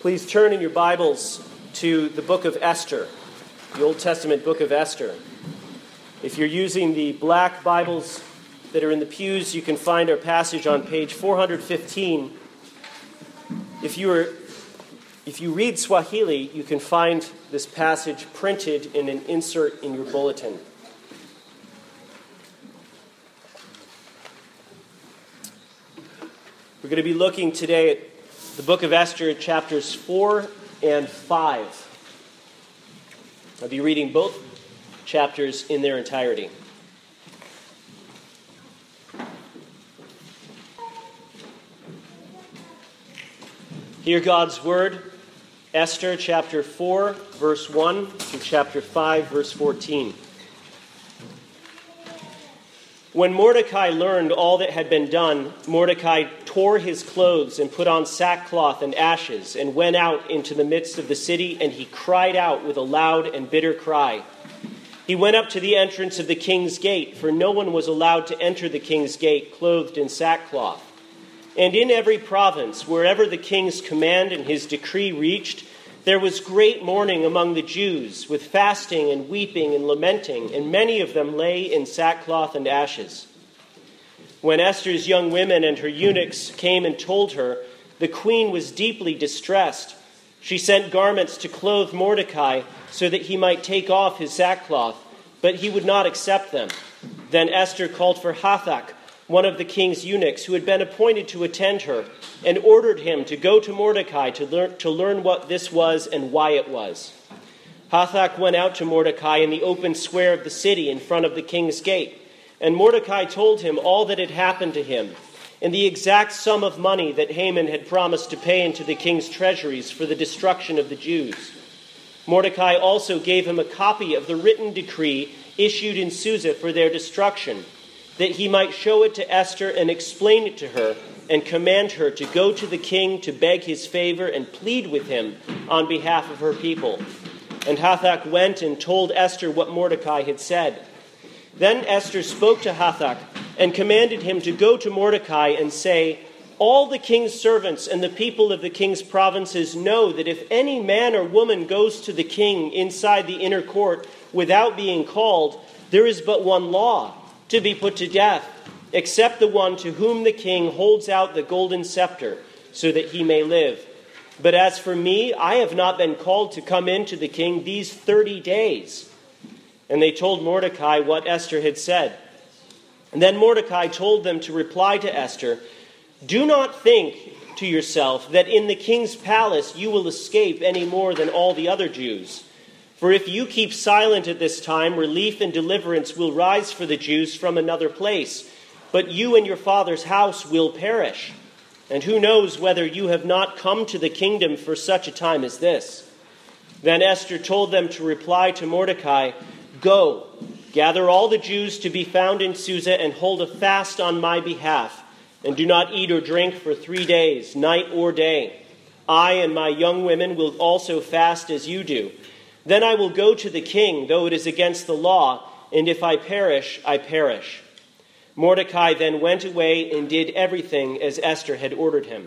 Please turn in your Bibles to the book of Esther, the Old Testament book of Esther. If you're using the black Bibles that are in the pews, you can find our passage on page 415. If you read Swahili, you can find this passage printed in an insert in your bulletin. We're going to be looking today at the book of Esther, chapters 4 and 5. I'll be reading both chapters in their entirety. Hear God's word, Esther chapter 4, verse 1 to chapter 5, verse 14. When Mordecai learned all that had been done, Mordecai tore his clothes and put on sackcloth and ashes and went out into the midst of the city, and he cried out with a loud and bitter cry. He went up to the entrance of the king's gate, for no one was allowed to enter the king's gate clothed in sackcloth. And in every province, wherever the king's command and his decree reached, there was great mourning among the Jews, with fasting and weeping and lamenting, and many of them lay in sackcloth and ashes. When Esther's young women and her eunuchs came and told her, the queen was deeply distressed. She sent garments to clothe Mordecai so that he might take off his sackcloth, but he would not accept them. Then Esther called for Hathach, one of the king's eunuchs, who had been appointed to attend her, and ordered him to go to Mordecai to learn what this was and why it was. Hathach went out to Mordecai in the open square of the city in front of the king's gate, and Mordecai told him all that had happened to him, and the exact sum of money that Haman had promised to pay into the king's treasuries for the destruction of the Jews. Mordecai also gave him a copy of the written decree issued in Susa for their destruction, that he might show it to Esther and explain it to her, and command her to go to the king to beg his favor and plead with him on behalf of her people. And Hathach went and told Esther what Mordecai had said. Then Esther spoke to Hathach and commanded him to go to Mordecai and say, "All the king's servants and the people of the king's provinces know that if any man or woman goes to the king inside the inner court without being called, there is but one law, to be put to death, except the one to whom the king holds out the golden scepter, so that he may live. But as for me, I have not been called to come in to the king these 30 days. And they told Mordecai what Esther had said. And then Mordecai told them to reply to Esther, "Do not think to yourself that in the king's palace you will escape any more than all the other Jews. For if you keep silent at this time, relief and deliverance will rise for the Jews from another place, but you and your father's house will perish. And who knows whether you have not come to the kingdom for such a time as this?" Then Esther told them to reply to Mordecai, "Go, gather all the Jews to be found in Susa and hold a fast on my behalf, and do not eat or drink for 3 days, night or day. I and my young women will also fast as you do. Then I will go to the king, though it is against the law, and if I perish, I perish." Mordecai then went away and did everything as Esther had ordered him.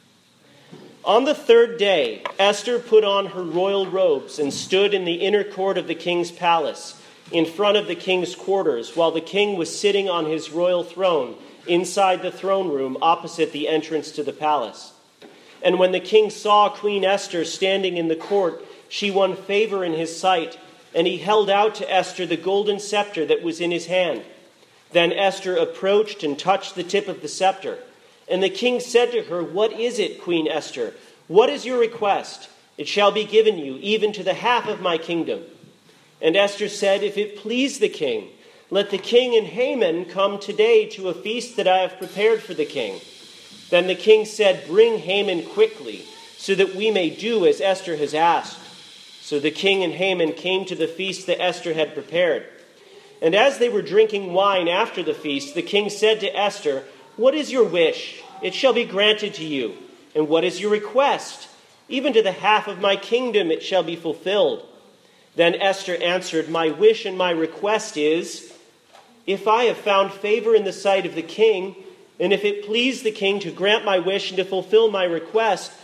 On the 3rd day, Esther put on her royal robes and stood in the inner court of the king's palace, in front of the king's quarters, while the king was sitting on his royal throne inside the throne room opposite the entrance to the palace. And when the king saw Queen Esther standing in the court, she won favor in his sight, and he held out to Esther the golden scepter that was in his hand. Then Esther approached and touched the tip of the scepter. And the king said to her, "What is it, Queen Esther? What is your request? It shall be given you, even to the half of my kingdom." And Esther said, "If it please the king, let the king and Haman come today to a feast that I have prepared for the king." Then the king said, "Bring Haman quickly, so that we may do as Esther has asked." So the king and Haman came to the feast that Esther had prepared. And as they were drinking wine after the feast, the king said to Esther, "What is your wish? It shall be granted to you. And what is your request? Even to the half of my kingdom it shall be fulfilled." Then Esther answered, "My wish and my request is, if I have found favor in the sight of the king, and if it please the king to grant my wish and to fulfill my request,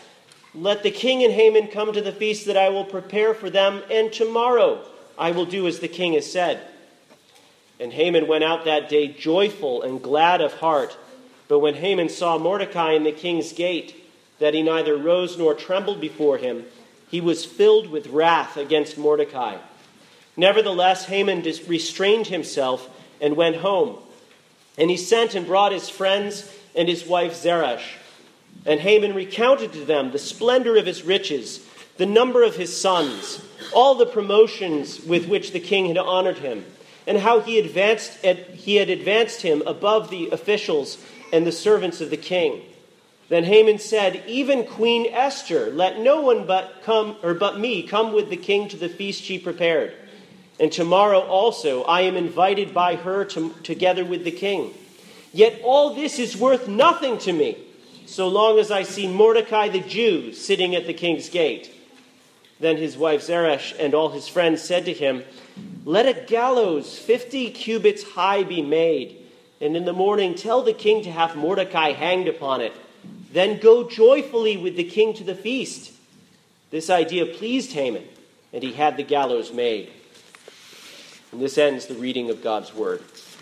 Let the king and Haman come to the feast that I will prepare for them, and tomorrow I will do as the king has said." And Haman went out that day joyful and glad of heart. But when Haman saw Mordecai in the king's gate, that he neither rose nor trembled before him, he was filled with wrath against Mordecai. Nevertheless, Haman restrained himself and went home. And he sent and brought his friends and his wife Zeresh. And Haman recounted to them the splendor of his riches, the number of his sons, all the promotions with which the king had honored him, and how he had advanced him above the officials and the servants of the king. Then Haman said, "Even Queen Esther, let no one but me come with the king to the feast she prepared. And tomorrow also I am invited by her together with the king. Yet all this is worth nothing to me, so long as I see Mordecai the Jew sitting at the king's gate." Then his wife Zeresh and all his friends said to him, "Let a gallows 50 cubits high be made, and in the morning tell the king to have Mordecai hanged upon it. Then go joyfully with the king to the feast." This idea pleased Haman, and he had the gallows made. And this ends the reading of God's word.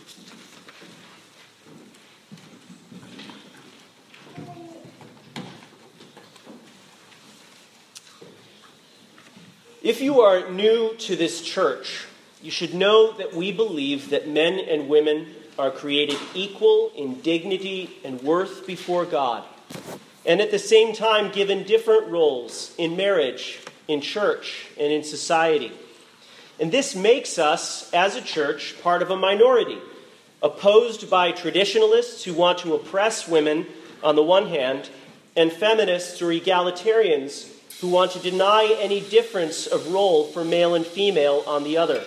If you are new to this church, you should know that we believe that men and women are created equal in dignity and worth before God, and at the same time given different roles in marriage, in church, and in society. And this makes us, as a church, part of a minority, opposed by traditionalists who want to oppress women on the one hand, and feminists or egalitarians who want to deny any difference of role for male and female on the other.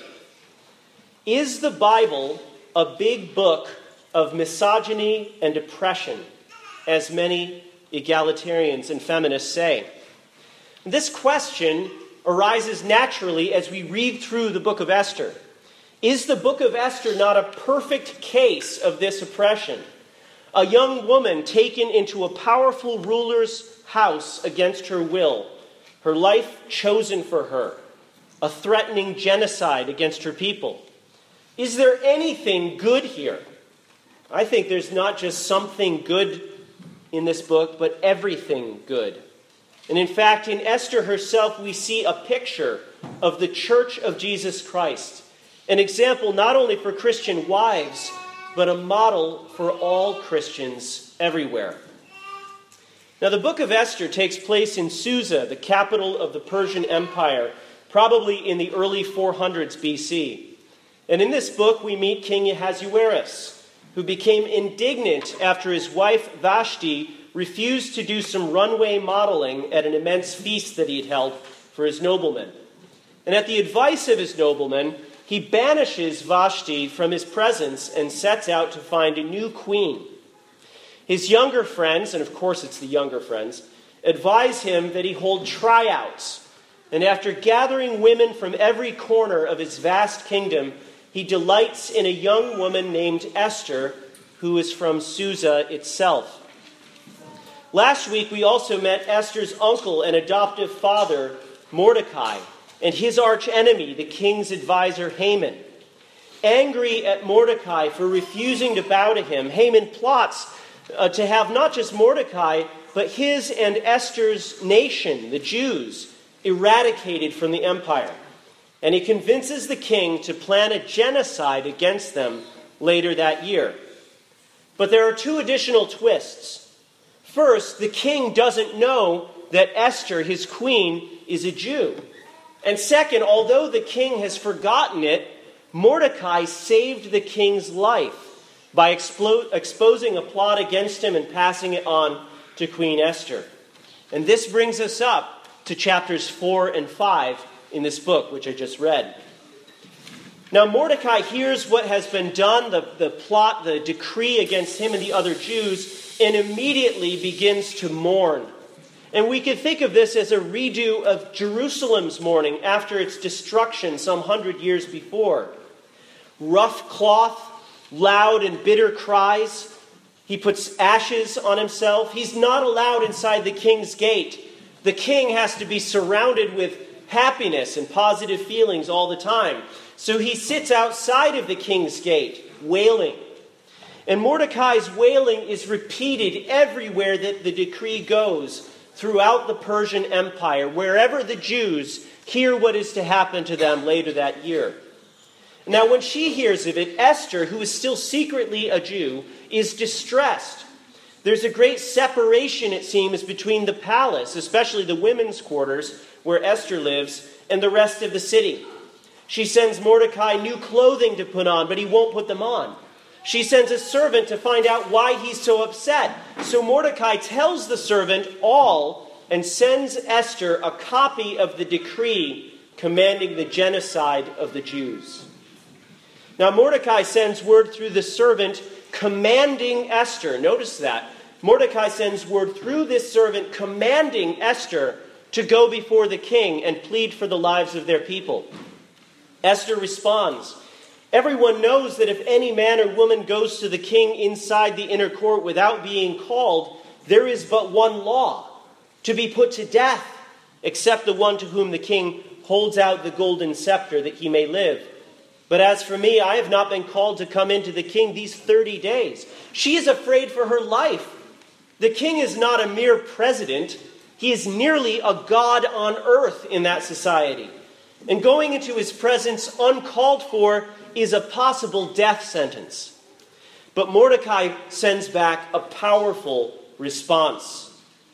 Is the Bible a big book of misogyny and oppression, as many egalitarians and feminists say? This question arises naturally as we read through the book of Esther. Is the book of Esther not a perfect case of this oppression? A young woman taken into a powerful ruler's house against her will, her life chosen for her, a threatening genocide against her people. Is there anything good here? I think there's not just something good in this book, but everything good. And in fact, in Esther herself, we see a picture of the Church of Jesus Christ, an example not only for Christian wives, but a model for all Christians everywhere. Now, the book of Esther takes place in Susa, the capital of the Persian Empire, probably in the early 400s BC. And in this book, we meet King Ahasuerus, who became indignant after his wife Vashti refused to do some runway modeling at an immense feast that he had held for his noblemen. And at the advice of his noblemen, he banishes Vashti from his presence and sets out to find a new queen. His younger friends, and of course it's the younger friends, advise him that he hold tryouts. And after gathering women from every corner of his vast kingdom, he delights in a young woman named Esther, who is from Susa itself. Last week, we also met Esther's uncle and adoptive father, Mordecai, and his archenemy, the king's advisor, Haman. Angry at Mordecai for refusing to bow to him, Haman plots to have not just Mordecai, but his and Esther's nation, the Jews, eradicated from the empire. And he convinces the king to plan a genocide against them later that year. But there are two additional twists. First, the king doesn't know that Esther, his queen, is a Jew. And second, although the king has forgotten it, Mordecai saved the king's life by exposing a plot against him and passing it on to Queen Esther. And this brings us up to chapters 4 and 5 in this book, which I just read. Now Mordecai hears what has been done, the plot, the decree against him and the other Jews, and immediately begins to mourn. And we could think of this as a redo of Jerusalem's mourning after its destruction some 100 years before. Rough cloth, loud and bitter cries. He puts ashes on himself. He's not allowed inside the king's gate. The king has to be surrounded with happiness and positive feelings all the time. So he sits outside of the king's gate, wailing. And Mordecai's wailing is repeated everywhere that the decree goes throughout the Persian Empire, wherever the Jews hear what is to happen to them later that year. Now, when she hears of it, Esther, who is still secretly a Jew, is distressed. There's a great separation, it seems, between the palace, especially the women's quarters, where Esther lives, and the rest of the city. She sends Mordecai new clothing to put on, but he won't put them on. She sends a servant to find out why he's so upset. So Mordecai tells the servant all and sends Esther a copy of the decree commanding the genocide of the Jews. Now Mordecai sends word through the servant commanding Esther. Notice that. Mordecai sends word through this servant commanding Esther to go before the king and plead for the lives of their people. Esther responds, "Everyone knows that if any man or woman goes to the king inside the inner court without being called, there is but one law, to be put to death, except the one to whom the king holds out the golden scepter that he may live. But as for me, I have not been called to come into the king these 30 days. She is afraid for her life. The king is not a mere president. He is nearly a god on earth in that society. And going into his presence uncalled for is a possible death sentence." But Mordecai sends back a powerful response.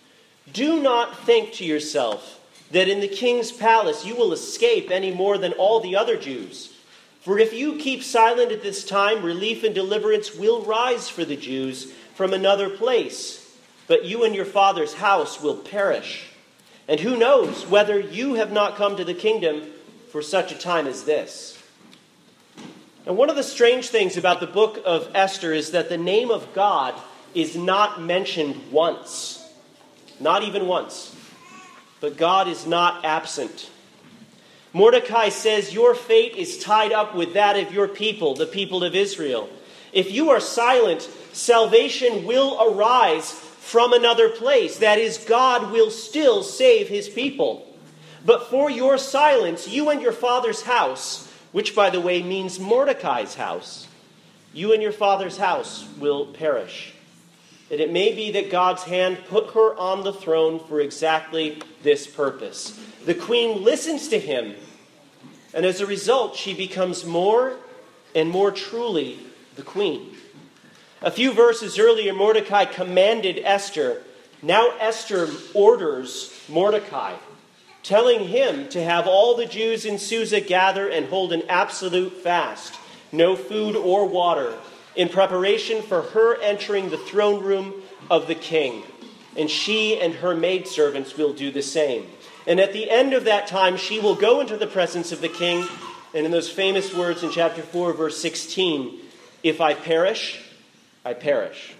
"Do not think to yourself that in the king's palace you will escape any more than all the other Jews. For if you keep silent at this time, relief and deliverance will rise for the Jews from another place. But you and your father's house will perish. And who knows whether you have not come to the kingdom for such a time as this." And one of the strange things about the book of Esther is that the name of God is not mentioned once. Not even once. But God is not absent. Mordecai says, "Your fate is tied up with that of your people, the people of Israel. If you are silent, salvation will arise from another place. That is, God will still save his people. But for your silence, you and your father's house," which, by the way, means Mordecai's house, "you and your father's house will perish." And it may be that God's hand put her on the throne for exactly this purpose. The queen listens to him, and as a result, she becomes more and more truly the queen. A few verses earlier, Mordecai commanded Esther. Now Esther orders Mordecai, telling him to have all the Jews in Susa gather and hold an absolute fast, no food or water, in preparation for her entering the throne room of the king. And she and her maidservants will do the same. And at the end of that time, she will go into the presence of the king, and in those famous words in chapter 4, verse 16, "If I perish, I perish."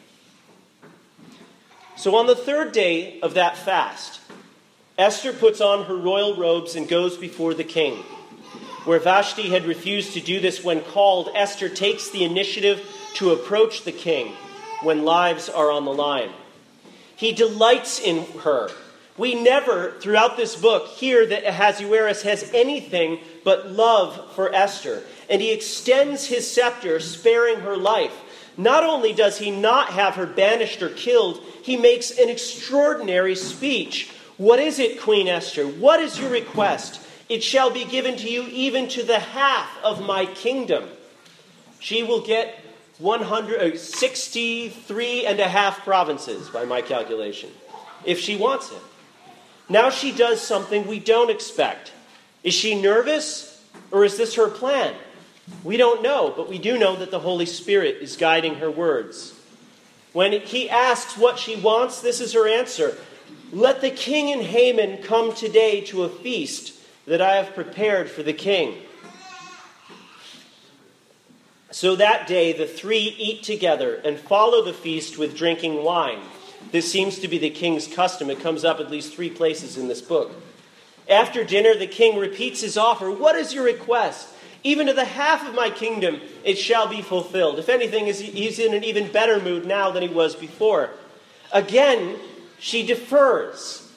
So on the third day of that fast, Esther puts on her royal robes and goes before the king. Where Vashti had refused to do this when called, Esther takes the initiative to approach the king when lives are on the line. He delights in her. We never, throughout this book, hear that Ahasuerus has anything but love for Esther. And he extends his scepter, sparing her life. Not only does he not have her banished or killed, he makes an extraordinary speech. "What is it, Queen Esther? What is your request? It shall be given to you even to the half of my kingdom." She will get 163 and a half provinces, by my calculation, if she wants it. Now she does something we don't expect. Is she nervous, or is this her plan? We don't know, but we do know that the Holy Spirit is guiding her words. When he asks what she wants, this is her answer. "Let the king and Haman come today to a feast that I have prepared for the king." So that day the three eat together and follow the feast with drinking wine. This seems to be the king's custom. It comes up at least 3 places in this book. After dinner, the king repeats his offer. "What is your request? Even to the half of my kingdom it shall be fulfilled." If anything, he's in an even better mood now than he was before. Again, she defers.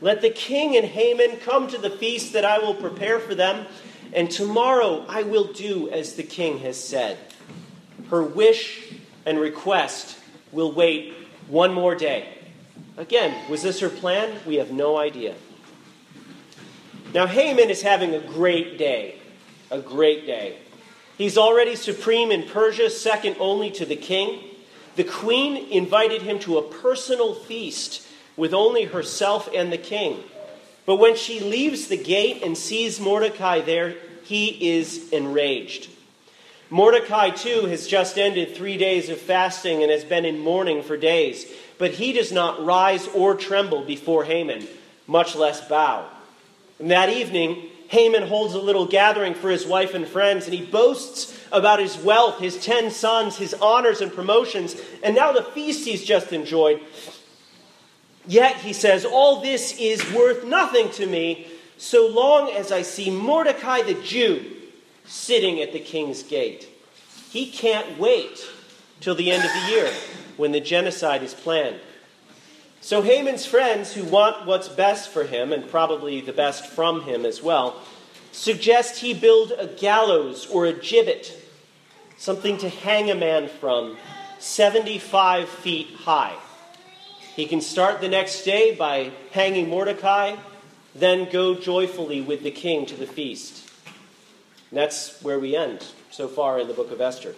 Let the king and Haman come to the feast that I will prepare for them, and tomorrow I will do as the king has said. Her wish and request will wait one more day. Again, was this her plan? We have no idea. Now, Haman is having a great day. A great day. He's already supreme in Persia, second only to the king. The queen invited him to a personal feast with only herself and the king. But when she leaves the gate and sees Mordecai there, he is enraged. Mordecai, too, has just ended 3 days of fasting and has been in mourning for days. But he does not rise or tremble before Haman, much less bow. And that evening, Haman holds a little gathering for his wife and friends, and he boasts about his wealth, his 10 sons, his honors and promotions, and now the feast he's just enjoyed. Yet, he says, all this is worth nothing to me, so long as I see Mordecai the Jew sitting at the king's gate. He can't wait till the end of the year when the genocide is planned. So Haman's friends, who want what's best for him, and probably the best from him as well, suggest he build a gallows or a gibbet, something to hang a man from, 75 feet high. He can start the next day by hanging Mordecai, then go joyfully with the king to the feast. And that's where we end so far in the book of Esther.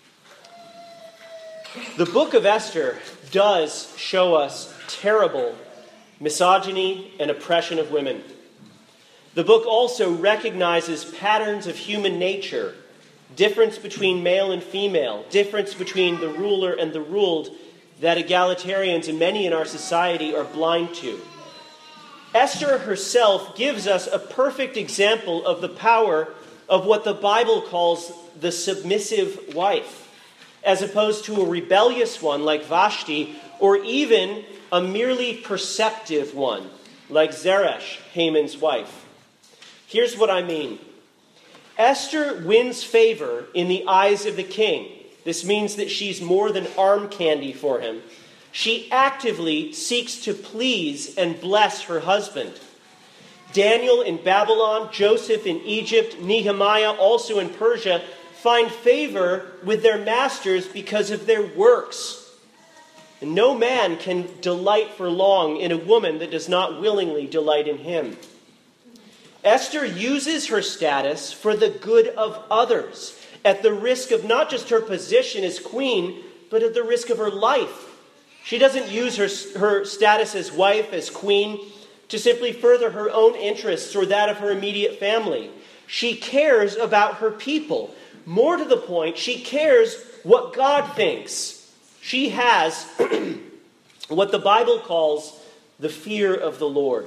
The book of Esther does show us terrible misogyny and oppression of women. The book also recognizes patterns of human nature, difference between male and female, difference between the ruler and the ruled, that egalitarians and many in our society are blind to. Esther herself gives us a perfect example of the power of what the Bible calls the submissive wife, as opposed to a rebellious one like Vashti, or even a merely perceptive one like Zeresh, Haman's wife. Here's what I mean. Esther wins favor in the eyes of the king. This means that she's more than arm candy for him. She actively seeks to please and bless her husband. Daniel in Babylon, Joseph in Egypt, Nehemiah also in Persia find favor with their masters because of their works. And no man can delight for long in a woman that does not willingly delight in him. Esther uses her status for the good of others, at the risk of not just her position as queen, but at the risk of her life. She doesn't use her status as wife, as queen, to simply further her own interests or that of her immediate family. She cares about her people. More to the point, she cares what God thinks. She has what the Bible calls the fear of the Lord.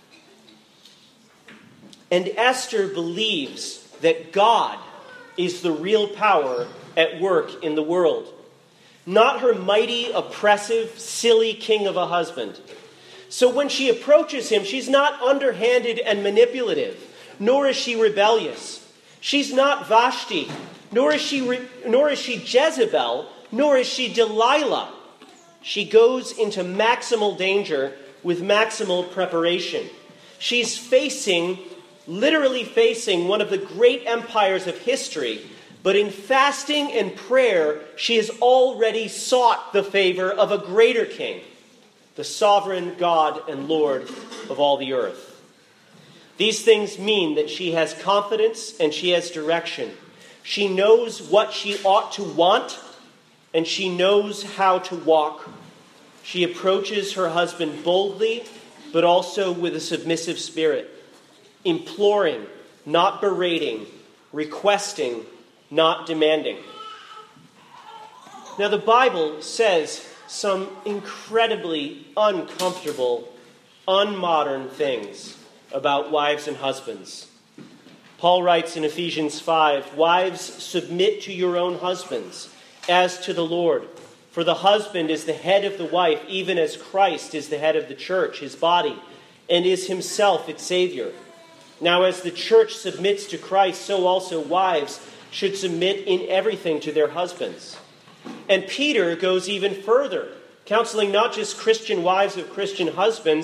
And Esther believes that God is the real power at work in the world, not her mighty, oppressive, silly king of a husband. So when she approaches him, she's not underhanded and manipulative, nor is she rebellious. She's not Vashti, nor is she Jezebel, nor is she Delilah. She goes into maximal danger with maximal preparation. She's literally facing one of the great empires of history, but in fasting and prayer, she has already sought the favor of a greater king, the sovereign God and Lord of all the earth. These things mean that she has confidence and she has direction. She knows what she ought to want, and she knows how to walk. She approaches her husband boldly, but also with a submissive spirit, imploring, not berating, requesting, not demanding. Now, the Bible says some incredibly uncomfortable, unmodern things about wives and husbands. Paul writes in Ephesians 5, "Wives, submit to your own husbands, as to the Lord. For the husband is the head of the wife, even as Christ is the head of the church, his body, and is himself its Savior. Now, as the church submits to Christ, so also wives should submit in everything to their husbands." And Peter goes even further, counseling not just Christian wives of Christian husbands,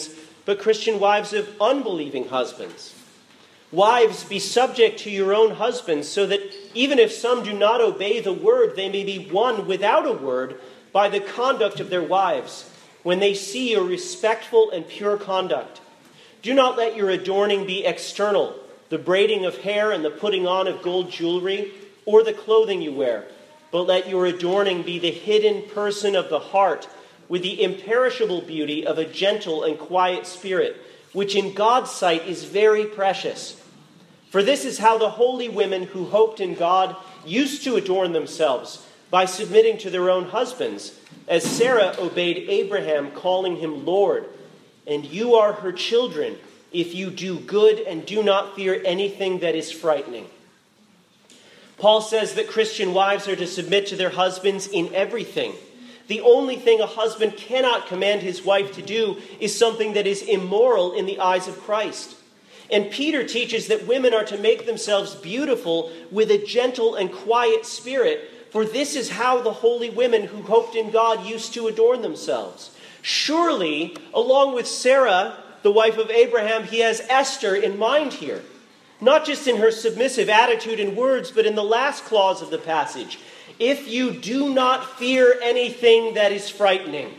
but Christian wives of unbelieving husbands. Wives, be subject to your own husbands, so that even if some do not obey the word, they may be won without a word by the conduct of their wives, when they see your respectful and pure conduct. Do not let your adorning be external, the braiding of hair and the putting on of gold jewelry, or the clothing you wear, but let your adorning be the hidden person of the heart, with the imperishable beauty of a gentle and quiet spirit, which in God's sight is very precious. For this is how the holy women who hoped in God used to adorn themselves, by submitting to their own husbands, as Sarah obeyed Abraham, calling him Lord. And you are her children, if you do good and do not fear anything that is frightening. Paul says that Christian wives are to submit to their husbands in everything. The only thing a husband cannot command his wife to do is something that is immoral in the eyes of Christ. And Peter teaches that women are to make themselves beautiful with a gentle and quiet spirit, for this is how the holy women who hoped in God used to adorn themselves. Surely, along with Sarah, the wife of Abraham, he has Esther in mind here. Not just in her submissive attitude and words, but in the last clause of the passage. If you do not fear anything that is frightening.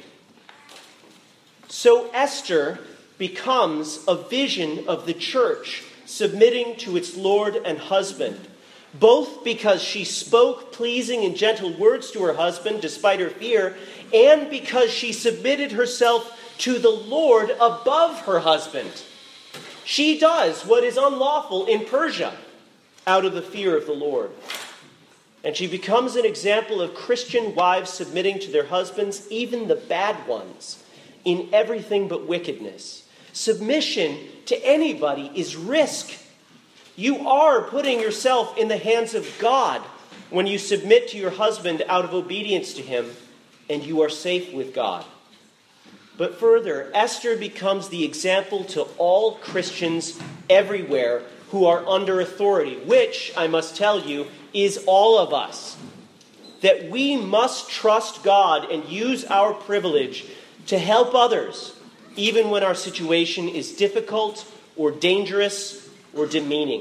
So Esther becomes a vision of the church submitting to its Lord and husband, both because she spoke pleasing and gentle words to her husband despite her fear, and because she submitted herself to the Lord above her husband. She does what is unlawful in Persia out of the fear of the Lord. And she becomes an example of Christian wives submitting to their husbands, even the bad ones, in everything but wickedness. Submission to anybody is risk. You are putting yourself in the hands of God when you submit to your husband out of obedience to him, and you are safe with God. But further, Esther becomes the example to all Christians everywhere who are under authority, which, I must tell you, is all of us. That we must trust God and use our privilege to help others, even when our situation is difficult or dangerous or demeaning.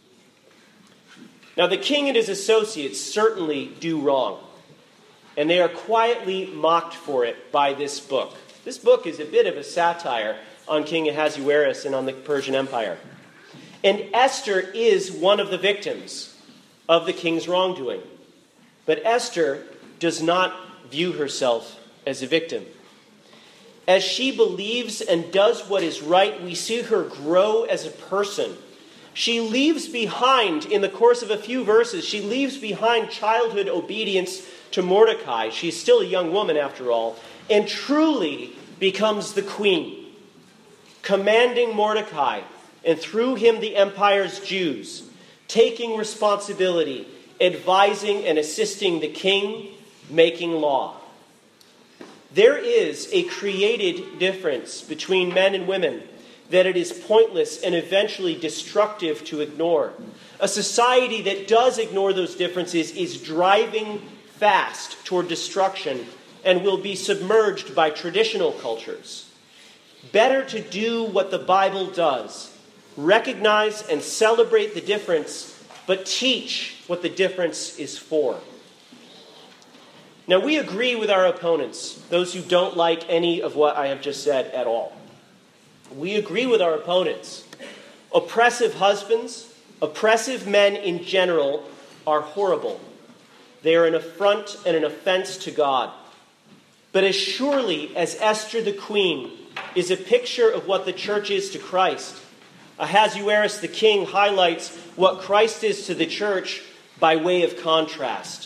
Now, the king and his associates certainly do wrong, and they are quietly mocked for it by this book. This book is a bit of a satire on King Ahasuerus and on the Persian Empire. And Esther is one of the victims of the king's wrongdoing. But Esther does not view herself as a victim. As she believes and does what is right, we see her grow as a person. She leaves behind, in the course of a few verses, she leaves behind childhood obedience to Mordecai. She's still a young woman after all, and truly becomes the queen, commanding Mordecai, and through him the empire's Jews, taking responsibility, advising and assisting the king, making law. There is a created difference between men and women that it is pointless and eventually destructive to ignore. A society that does ignore those differences is driving fast toward destruction and will be submerged by traditional cultures. Better to do what the Bible does, recognize and celebrate the difference, but teach what the difference is for. Now, we agree with our opponents, those who don't like any of what I have just said at all. We agree with our opponents. Oppressive husbands, oppressive men in general, are horrible. They are an affront and an offense to God. But as surely as Esther the queen is a picture of what the church is to Christ, Ahasuerus the king highlights what Christ is to the church by way of contrast.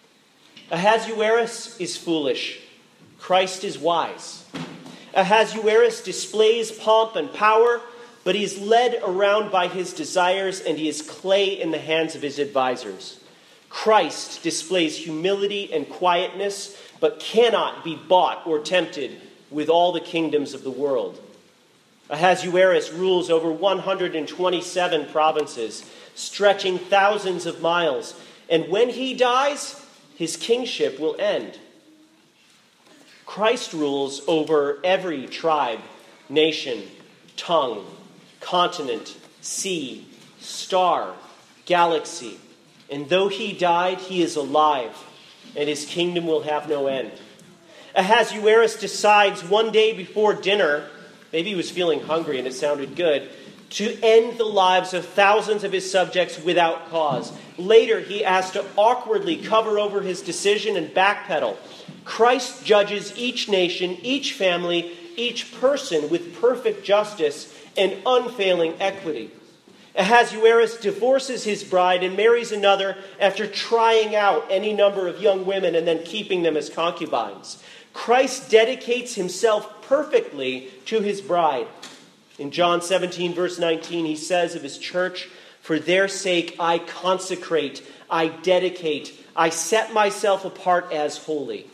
Ahasuerus is foolish. Christ is wise. Ahasuerus displays pomp and power, but he is led around by his desires and he is clay in the hands of his advisors. Christ displays humility and quietness, but cannot be bought or tempted with all the kingdoms of the world. Ahasuerus rules over 127 provinces, stretching thousands of miles, and when he dies, his kingship will end. Christ rules over every tribe, nation, tongue, continent, sea, star, galaxy. And though he died, he is alive, and his kingdom will have no end. Ahasuerus decides one day before dinner, maybe he was feeling hungry and it sounded good, to end the lives of thousands of his subjects without cause. Later, he has to awkwardly cover over his decision and backpedal. Christ judges each nation, each family, each person with perfect justice and unfailing equity. Ahasuerus divorces his bride and marries another after trying out any number of young women and then keeping them as concubines. Christ dedicates himself perfectly to his bride. In John 17, verse 19, he says of his church, "For their sake I consecrate, I dedicate, I set myself apart as holy."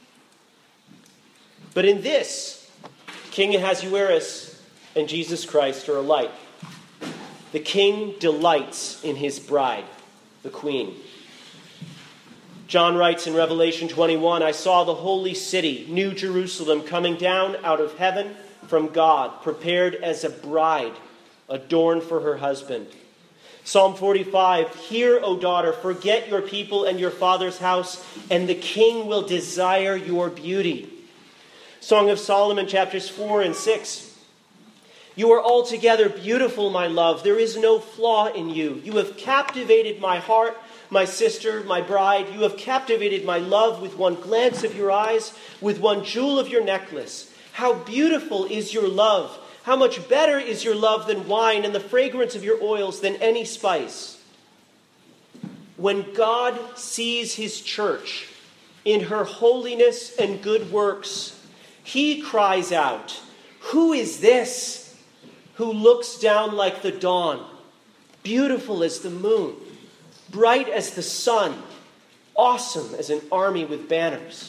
But in this, King Ahasuerus and Jesus Christ are alike. The king delights in his bride, the queen. John writes in Revelation 21, "I saw the holy city, New Jerusalem, coming down out of heaven from God, prepared as a bride, adorned for her husband." Psalm 45, "Hear, O daughter, forget your people and your father's house, and the king will desire your beauty." Song of Solomon, chapters 4 and 6. "You are altogether beautiful, my love. There is no flaw in you. You have captivated my heart, my sister, my bride. You have captivated my love with one glance of your eyes, with one jewel of your necklace. How beautiful is your love! How much better is your love than wine, and the fragrance of your oils than any spice." When God sees his church in her holiness and good works, he cries out, "Who is this who looks down like the dawn, beautiful as the moon, bright as the sun, awesome as an army with banners?"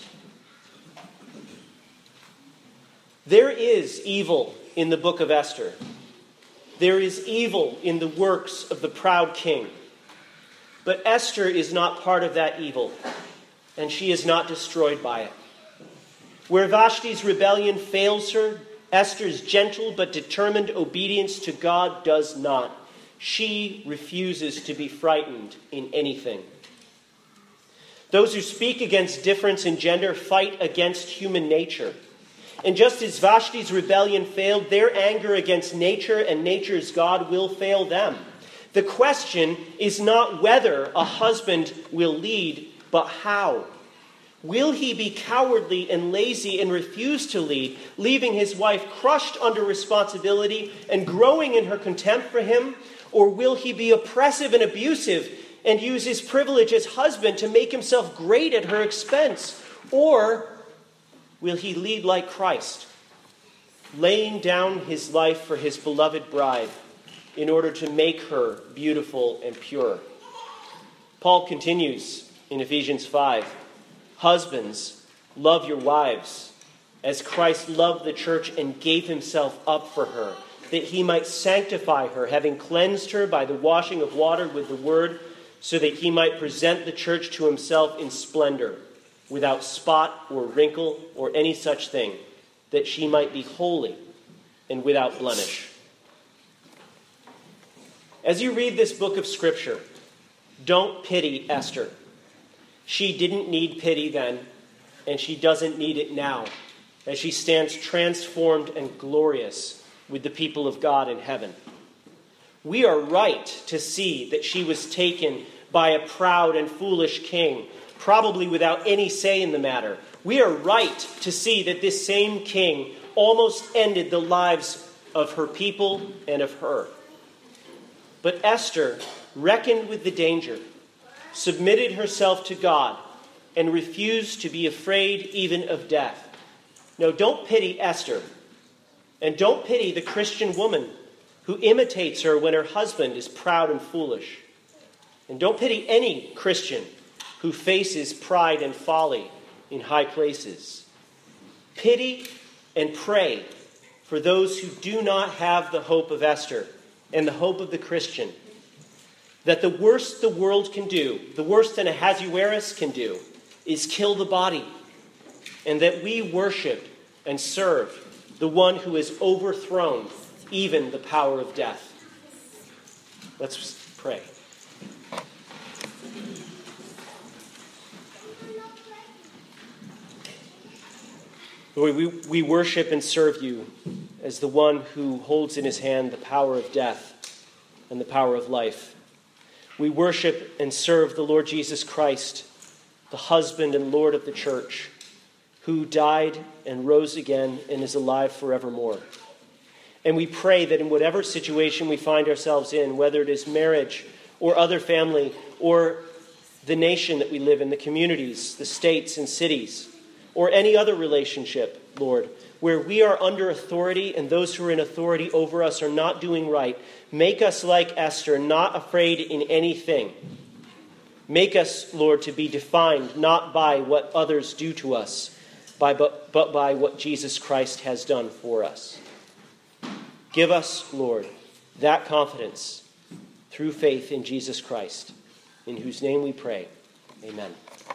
There is evil in the book of Esther. There is evil in the works of the proud king. But Esther is not part of that evil, and she is not destroyed by it. Where Vashti's rebellion fails her, Esther's gentle but determined obedience to God does not. She refuses to be frightened in anything. Those who speak against difference in gender fight against human nature. And just as Vashti's rebellion failed, their anger against nature and nature's God will fail them. The question is not whether a husband will lead, but how. Will he be cowardly and lazy and refuse to lead, leaving his wife crushed under responsibility and growing in her contempt for him? Or will he be oppressive and abusive and use his privilege as husband to make himself great at her expense? Or will he lead like Christ, laying down his life for his beloved bride in order to make her beautiful and pure? Paul continues in Ephesians 5, "Husbands, love your wives, as Christ loved the church and gave himself up for her, that he might sanctify her, having cleansed her by the washing of water with the word, so that he might present the church to himself in splendor, without spot or wrinkle or any such thing, that she might be holy and without blemish." As you read this book of Scripture, don't pity Esther. She didn't need pity then, and she doesn't need it now, as she stands transformed and glorious with the people of God in heaven. We are right to see that she was taken by a proud and foolish king, probably without any say in the matter. We are right to see that this same king almost ended the lives of her people and of her. But Esther reckoned with the danger, submitted herself to God, and refused to be afraid even of death. No, don't pity Esther, and don't pity the Christian woman who imitates her when her husband is proud and foolish. And don't pity any Christian who faces pride and folly in high places. Pity and pray for those who do not have the hope of Esther and the hope of the Christian, that the worst the world can do, the worst an Ahasuerus can do, is kill the body, and that we worship and serve the one who has overthrown even the power of death. Let's pray. Lord, we worship and serve you as the one who holds in his hand the power of death and the power of life. We worship and serve the Lord Jesus Christ, the husband and Lord of the church, who died and rose again and is alive forevermore. And we pray that in whatever situation we find ourselves in, whether it is marriage or other family or the nation that we live in, the communities, the states and cities, or any other relationship, Lord, where we are under authority and those who are in authority over us are not doing right, make us like Esther, not afraid in anything. Make us, Lord, to be defined not by what others do to us, but by what Jesus Christ has done for us. Give us, Lord, that confidence through faith in Jesus Christ, in whose name we pray. Amen.